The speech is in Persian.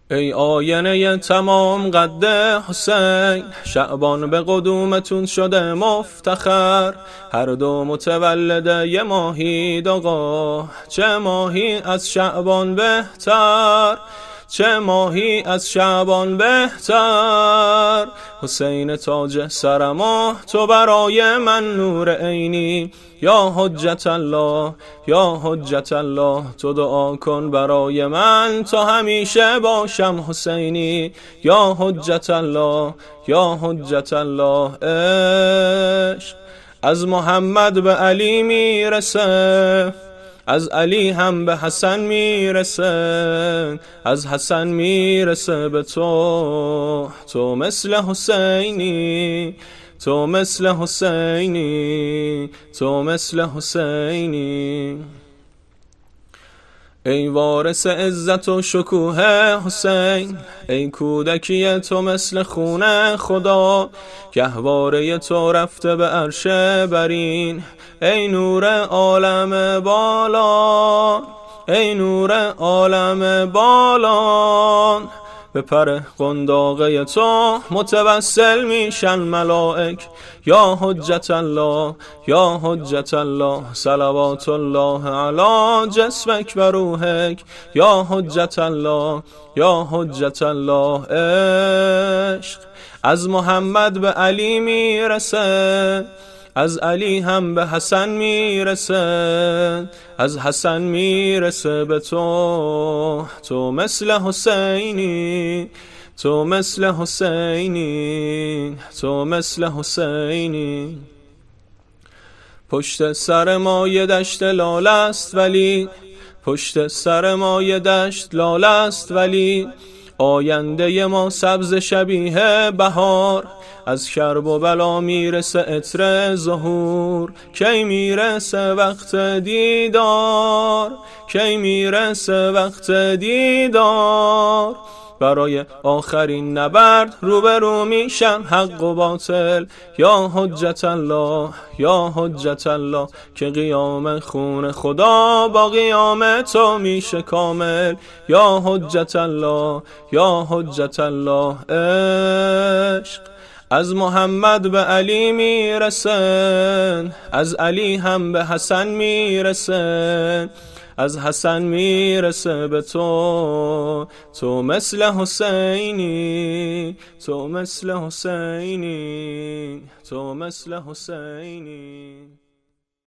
ای آینه تمام قد حسین، شعبان به قدومتون شده مفتخر. هر دو متولد یه ماهید آقا، چه ماهی از شعبان بهتر، چه ماهی از شعبان بهتر. حسین تاج سرما تو برای من نور عینی، یا حجت الله یا حجت الله. تو دعا کن برای من تا همیشه باشم حسینی، یا حجت الله یا حجت الله. عشق از محمد به علی میرسه، از علی هم به حسن میرسه، از حسن میرسه به تو. تو مثل حسینی، تو مثل حسینی، تو مثل حسینی. ای وارث عزت و شکوه حسین، ای کودکی تو مثل خون خدا. گهواره تو رفته به عرش برین، ای نور عالم بالا، ای نور عالم بالا. به پر قنداقه تو متوسل میشن ملائک، یا حجت الله یا حجت الله. صلوات الله علی جسمک و روحک، یا حجت الله یا حجت الله. عشق از محمد به علی میرسه، از علی هم به حسن میرسه، از حسن میرسه به تو. تو مثل حسینی، تو مثل حسینی، تو مثل حسینی. پشت سر ما یه دشت لاله است ولی، پشت سر ما یه دشت لاله است ولی. آینده ما سبز شبیه بهار، از کرب و بلا میرسه عطر ظهور. کی میرسه وقت دیدار، کی میرسه وقت دیدار. برای آخرین نبرد روبرو میشن حق و باطل، یا حجت الله یا حجت الله. که قیام خون خدا با قیام تو میشه کامل، یا حجت الله یا حجت الله. عشق از محمد به علی میرسن، از علی هم به حسن میرسن، از حسن میرسه به تو. تو مثل حسینی، تو مثل حسینی، تو مثل حسینی.